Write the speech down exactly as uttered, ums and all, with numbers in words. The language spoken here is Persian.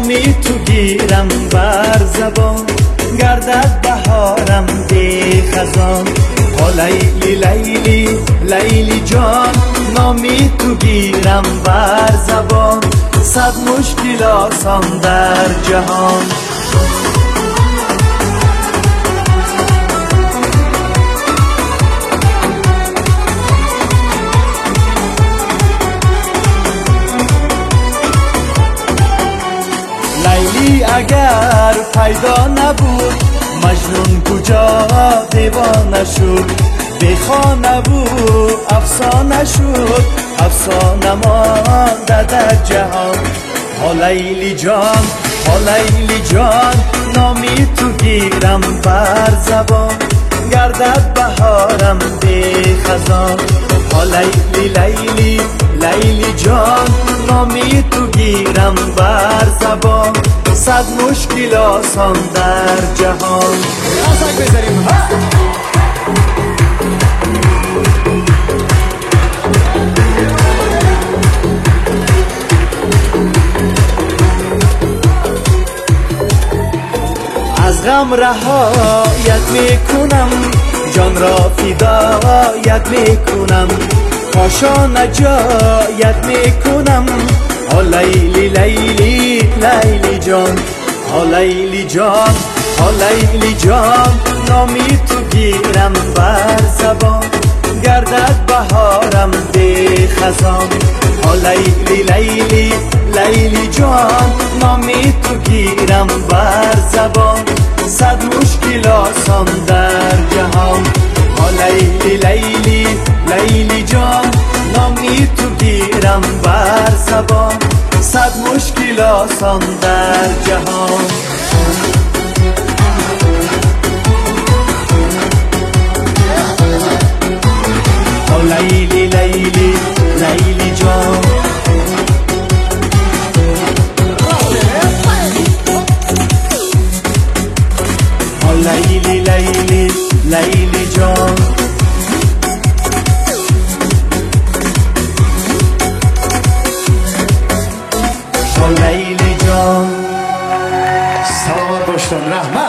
نامی تو گیرم بر زبان، گردد بهارم بی خزان. آ لیلی لیلی لیلی جان، نامی تو گیرم بر زبان، صد مشکل آسان در جهان. لیلی اگر پیدا نبود، مجنون کجا دیوانه شد. بیخانه بود افسانه شد، افسانه مانده در جهان. آ لیلی جان آ لیلی جان، نامی تو گیرم بر زبان، گردد بهارم بی خزان. آ لیلی لیلی لیلی جان، نامی تو گیرم بر زبان، صد مشکل آسان در جهان. آسان بذاریم از غم رهایت میکنم، جان را فدایت میکنم، پاشا نجایت میکنم. آ لیلی لیلی لیلی جان، آ لیلی جان آ لیلی جان، نامی تو گیرم بر زبان، گردد بهارم بی خزان. آ لیلی لیلی لیلی جان، نامی تو گیرم بر زبان، صد مشکل آسان در جهان. آ لیلی لیلی لیلی جان، نامی تو گیرم بر زبان، صد مشکل آسان در جهان. آ لیلی لیلی لیلی جان، آ لیلی لیلی لیلی جان. آ لیلی جان. سلامت باشتن. رحمت.